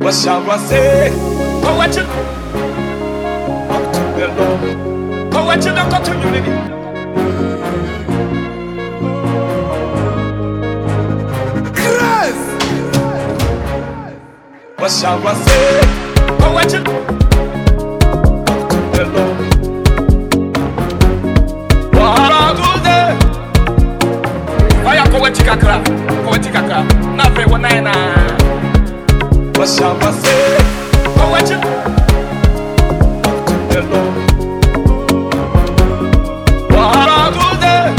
What shall I say? Oh, what you the Lord? Oh, what you don't continue? What shall I say? Oh, what you the Lord? What I do there? Why you poetic crack? Nothing when I. What shall I say? Oh, what you the Lord? What I do there?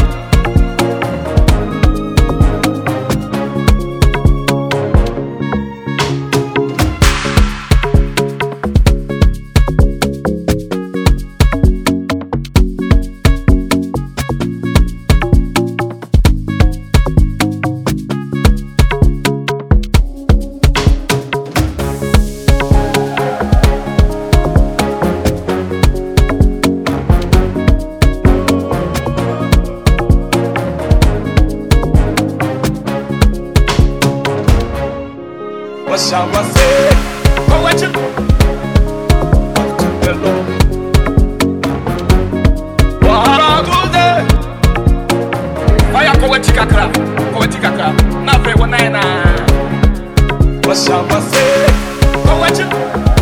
What shall I say? Oh, what you the Lord? What I do there? Why you poetic crack? Nothing when I. What shall I say? Oh, what you